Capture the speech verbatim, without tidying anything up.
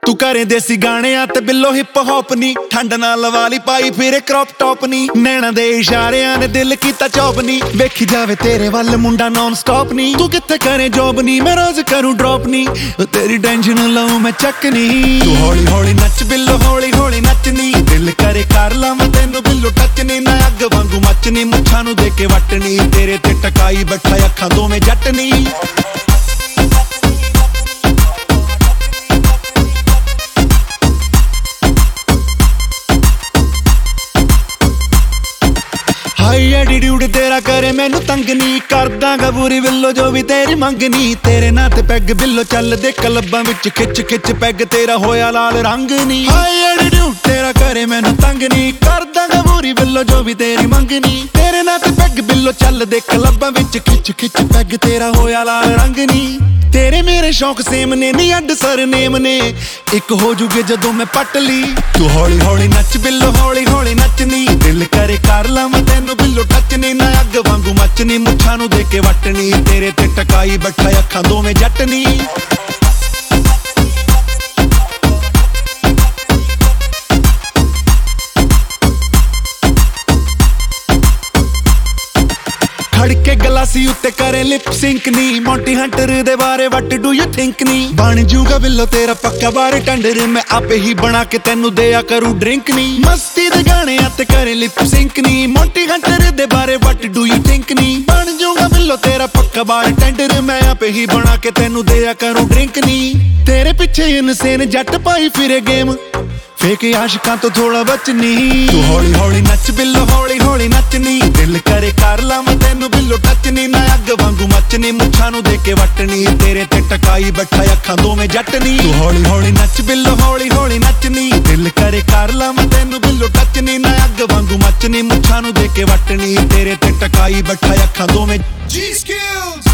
ਤੂੰ ਕਰੇ ਦੇਸੀ ਗਾਣਿਆਂ ਤੇ ਬਿੱਲੋ ਹਿਪ ਹੌਪ ਨੀ, ਠੰਡ ਨਾਲ ਲਵਾ ਲਈ ਪਾਈ ਫਿਰੇ ਕ੍ਰੌਪ ਟੌਪ ਨੀ, ਨੈਣਾ ਦੇ ਇਸ਼ਾਰਿਆਂ ਨੇ ਦਿਲ ਕੀਤਾ ਚੌਪ ਨੀ, ਵੇਖੀ ਜਾਵੇ ਤੇਰੇ ਵੱਲ ਮੁੰਡਾ ਨੌਨ ਸਟਾਪ ਨੀ। ਤੂੰ ਕਿੱਥੇ ਕਰੇ ਜੋਬ ਨੀ, ਮੈਂ ਰੋਜ਼ ਕਰੂੰ ਡ੍ਰੌਪ ਨੀ, ਤੇਰੀ ਟੈਨਸ਼ਨ ਲਊ ਮੈਂ ਚੱਕ ਨੀ। ਤੂੰ ਹੌਲੀ ਹੌਲੀ ਨੱਚ ਬਿੱਲੋ ਹੌਲੀ ਹੌਲੀ ਨੱਚ ਨੀ, ਦਿਲ ਕਰੇ ਕਰ ਲਾਵਾਂ ਤੈਨੂੰ ਬਿੱਲੋ ਟੱਚ ਨੀ, ਨਾ ਅੱਗ ਵਾਂਗੂ ਮੱਚ ਨੀ, ਮੁੱਛਾਂ ਨੂੰ ਦੇ ਕੇ ਵੱਟ ਨੀ, ਤੇਰੇ ਤੇ ਟਕਾਈ ਬੈਠਾ ਅੱਖਾਂ ਦੋਵੇਂ ਜੱਟ ਨੀ। ਹਾਈ ਐਟੀਟਿਊਡ ਤੇਰਾ ਕਰੇ ਮੈਨੂੰ ਤੰਗ ਨੀ, ਕਰਦਾਂਗਾ ਪੂਰੀ ਬਿੱਲੋ ਜੋ ਵੀ ਤੇਰੀ ਮੰਗਨੀ, ਤੇਰੇ ਨਾਂ ਤੇ ਪੈਗ ਬਿੱਲੋ ਚੱਲਦੇ ਕਲੱਬਾਂ ਵਿੱਚ ਖਿੱਚ ਖਿੱਚ ਪੈਗ ਤੇਰਾ ਹੋਇਆ ਲਾਲ ਰੰਗ ਨੀ। ਹਾਈ ਐਟੀਟਿਊਡ ਤੇਰਾ ਕਰੇ ਮੈਨੂੰ ਤੰਗ ਨੀ, ਕਰਦਾਂਗਾ ਪੂਰੀ ਬਿੱਲੋ ਜੋ ਵੀ ਤੇਰੀ ਮੰਗਨੀ, ਤੇਰੇ ਨਾਂ ਤੇ ਪੈਗ ਬਿੱਲੋ ਚੱਲਦੇ ਕਲੱਬਾਂ ਵਿੱਚ ਖਿੱਚ ਖਿੱਚ ਪੈਗ ਤੇਰਾ ਹੋਇਆ ਲਾਲ ਰੰਗ ਨੀ। ਤੇਰੇ ਮੇਰੇ ਸ਼ੌਕ ਸੇਮ ਨੇ ਨੀ ਅੱਡ ਸਰਨੇਮ ਨੇ, ਇੱਕ ਹੋ ਜੂਗੇ ਜਦੋਂ ਮੈਂ ਪੱਟ ਲਈ। ਤੂੰ ਹੌਲੀ ਹੌਲੀ ਨੱਚ ਬਿੱਲੋ ਹੌਲੀ ਹੌਲੀ ਨੱਚਨੀ, ਦਿਲ ਕਰੇ ਕਰ ਲਾਵਾਂ ਤੈਨੂੰ ਬਿੱਲੋ ਟੱਚ ਨੀ, ਨਾ ਅੱਗ ਵਾਂਗੂ ਮੱਚਨੀ, ਮੁੱਛਾਂ ਨੂੰ ਦੇ ਕੇ ਵੱਟਣੀ, ਤੇਰੇ ਤੇ ਟਕਾਈ ਬੈਠਾ ਅੱਖਾਂ ਦੋਵੇਂ ਜੱਟ ਨੀ। ਖੜਕੇ ਗਲਾਸੀ ਉੱਤੇ ਕਰੇ ਲਿਪ ਸਿੰਕ ਨੀ, ਮੌਂਟੀ ਹੰਟਰ ਦੇ ਬਾਰੇ ਵਟ ਡੂ ਯੂ ਥਿੰਕ ਨੀ, ਬਣ ਜੂਗਾ ਬਿੱਲੋ ਤੇਰਾ ਪੱਕਾ ਬਾਰ ਟੰਡਰ, ਮੈਂ ਆਪੇ ਹੀ ਬਣਾ ਕੇ ਤੈਨੂੰ ਦਿਆ ਕਰੂ ਡਰਿੰਕ ਨੀ। ਮਸਤੀ ਦੇ ਗਾਣਿਆਂ ਤੇ ਕਰੇ ਲਿਪ ਸਿੰਕ ਨੀ, ਮੌਂਟੀ ਹੰਟਰ ਦੇ ਬਾਰੇ ਵਟ ਡੂ ਯੂ ਥਿੰਕ ਨੀ, ਬਣ ਜੂਗਾ ਬਿੱਲੋ ਤੇਰਾ ਪੱਕਾ ਬਾਰ ਟੰਡਰ, ਮੈਂ ਆਪੇ ਹੀ ਬਣਾ ਕੇ ਤੈਨੂੰ ਦਿਆ ਕਰੂ ਡਰਿੰਕ ਨੀ। ਤੇਰੇ ਪਿੱਛੇ ਇਨਸੇਨ ਜੱਟ ਪਾਈ ਫਿਰੇ ਗੇਮ, ਫੇਕ ਆਸ਼ਿਕਾਂ ਤੋਂ ਥੋੜਾ ਬਚਨੀ। ਤੂੰ ਹੌਲੀ ਹੌਲੀ ਨੱਚ ਬਿੱਲੋ ਹੌਲੀ ਹੌਲੀ ਨੱਚਨੀ, ਦਿਲ ਕਰੇ ਕਰ ਲਾਵਾਂ ਤੈਨੂੰ ਬਿੱਲੋ ਟੱਚ ਨੀ, ਨਾ ਅੱਗ ਵਾਂਗੂ ਮੱਚਨੀ, ਮੁੱਛਾਂ ਨੂੰ ਦੇ ਕੇ ਵੱਟਣੀ, ਤੇਰੇ ਤੇ ਟਕਾਈ ਬੈਠਾ ਅੱਖਾਂ ਦੋਵੇਂ ਜੱਟ ਨੀ। ਤੂੰ ਹੌਲੀ ਹੌਲੀ ਨੱਚ ਬਿੱਲੋ ਹੌਲੀ ਹੌਲੀ ਨੱਚਨੀ, ਦਿਲ ਕਰੇ ਕਰ ਲਾਵਾਂ ਤੈਨੂੰ ਬਿੱਲੋ ਟੱਚ ਨੀ, ਨਾ ਅੱਗ ਵਾਂਗੂ ਮੱਚਨੀ, ਮੁੱਛਾਂ ਨੂੰ ਦੇ ਕੇ ਵੱਟਣੀ, ਤੇਰੇ ਤੇ ਟਕਾਈ ਬੈਠਾ ਅੱਖਾਂ ਦੋਵੇਂ। ਜੀ ਸਕਿਲਸ